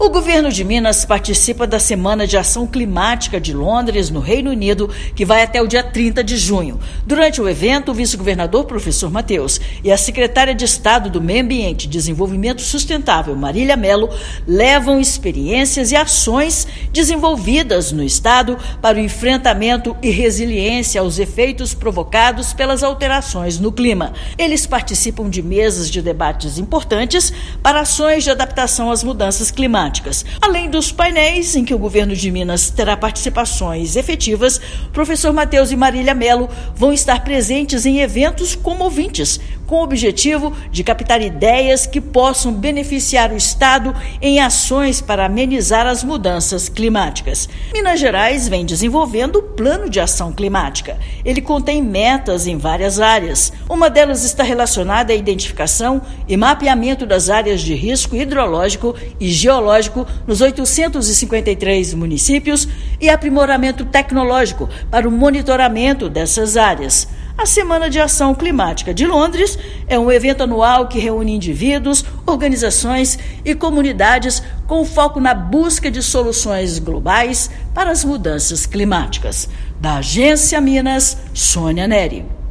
O governo de Minas participa da Semana de Ação Climática de Londres, no Reino Unido, que vai até o dia 30 de junho. Durante o evento, o vice-governador professor Matheus e a secretária de Estado do Meio Ambiente e Desenvolvimento Sustentável, Marília Mello, levam experiências e ações desenvolvidas no Estado para o enfrentamento e resiliência aos efeitos provocados pelas alterações no clima. Eles participam de mesas de debates importantes para ações de adaptação às mudanças climáticas. Além dos painéis em que o governo de Minas terá participações efetivas, o professor Matheus e Marília Mello vão estar presentes em eventos como ouvintes, com o objetivo de captar ideias que possam beneficiar o Estado em ações para amenizar as mudanças climáticas. Minas Gerais vem desenvolvendo o Plano de Ação Climática. Ele contém metas em várias áreas. Uma delas está relacionada à identificação e mapeamento das áreas de risco hidrológico e geológico nos 853 municípios e aprimoramento tecnológico para o monitoramento dessas áreas. A Semana de Ação Climática de Londres é um evento anual que reúne indivíduos, organizações e comunidades com foco na busca de soluções globais para as mudanças climáticas. Da Agência Minas, Sônia Neri.